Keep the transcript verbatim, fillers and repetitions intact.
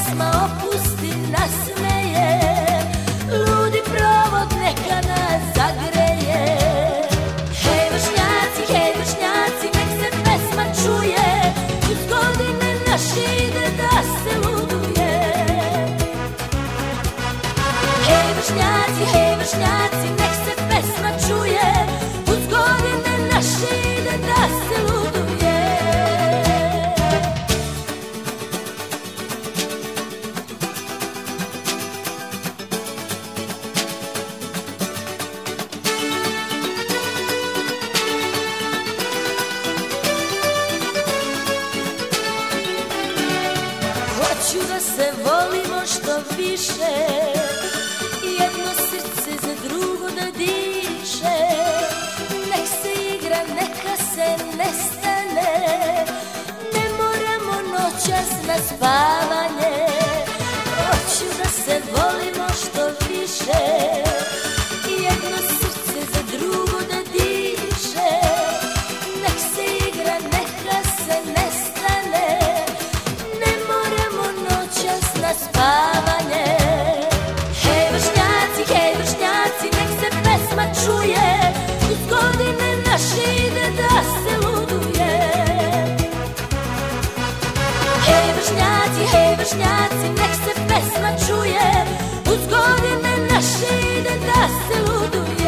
pesma opusti nasmeje, ludi provod neka nas zagreje. Hej vršnjaci, hej vršnjaci, nek se pesma čuje, uz godine naše ide da se luduje. Hej vršnjaci, hej vršnjaci, nek se pesma čuje, uz godine naše ide da se luduje. Hoću da se volimo što više, jedno srce za drugo da diše. Nek se igra, neka se nestane, ne moramo noćas na spavanje. Hoću da se volimo što više, jedno srce za drugo da diše. Nek se igra, neka se nestane, ne moramo noćas na spavanje. Hej vršnjaci, hej vršnjaci, nek se pesma čuje, uz godine naše ide da se luduje. Hej vršnjaci, hej vršnjaci, nek se pesma čuje, uz godine naše ide da se luduje.